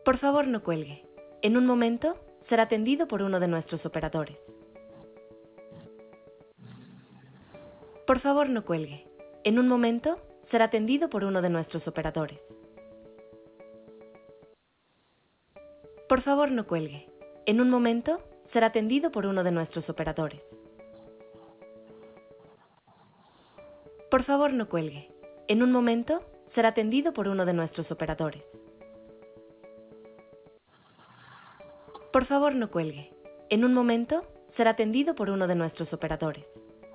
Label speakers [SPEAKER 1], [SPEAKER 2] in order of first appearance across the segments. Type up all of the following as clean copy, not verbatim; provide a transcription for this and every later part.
[SPEAKER 1] Por favor, no cuelgue. En un momento será atendido por uno de nuestros operadores. Por favor, no cuelgue. En un momento será atendido por uno de nuestros operadores. Por favor, no cuelgue. En un momento será atendido por uno de nuestros operadores. Por favor, no cuelgue. En un momento será atendido por uno de nuestros operadores. Por favor, no cuelgue. En un momento será atendido por uno de nuestros operadores.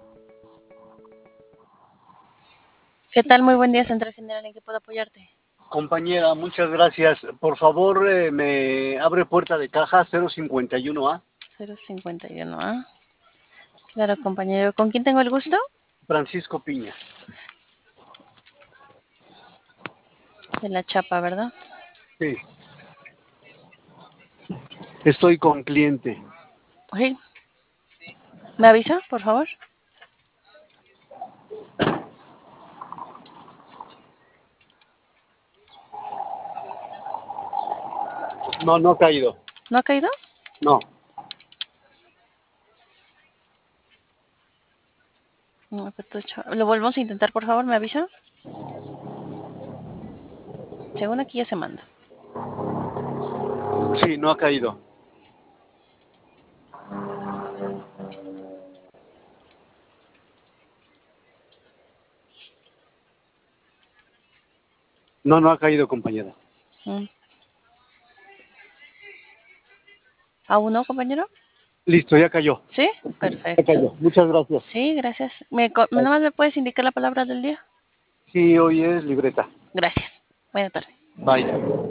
[SPEAKER 2] ¿Qué tal? Muy buen día, Central General. ¿En qué puedo apoyarte?
[SPEAKER 3] Compañera, muchas gracias. Por favor, me abre puerta de caja 051A.
[SPEAKER 2] 051A. Claro, compañero. ¿Con quién tengo el gusto?
[SPEAKER 3] Francisco Piña.
[SPEAKER 2] De la chapa, ¿verdad?
[SPEAKER 3] Sí. Estoy con cliente.
[SPEAKER 2] Sí. ¿Me avisa, por favor?
[SPEAKER 3] No, no ha caído.
[SPEAKER 2] ¿No ha caído?
[SPEAKER 3] No.
[SPEAKER 2] No, lo volvemos a intentar, por favor, ¿me avisa? Según aquí ya se manda.
[SPEAKER 3] Sí, no ha caído. No, no ha caído, compañera.
[SPEAKER 2] ¿Aún no, compañero?
[SPEAKER 3] Listo, ya cayó.
[SPEAKER 2] ¿Sí?
[SPEAKER 3] Ya
[SPEAKER 2] Perfecto.
[SPEAKER 3] cayó. Muchas gracias.
[SPEAKER 2] Sí, gracias. ¿Nada más me puedes indicar la palabra del día?
[SPEAKER 3] Sí, hoy es libreta.
[SPEAKER 2] Gracias. Buena tarde.
[SPEAKER 3] Bye.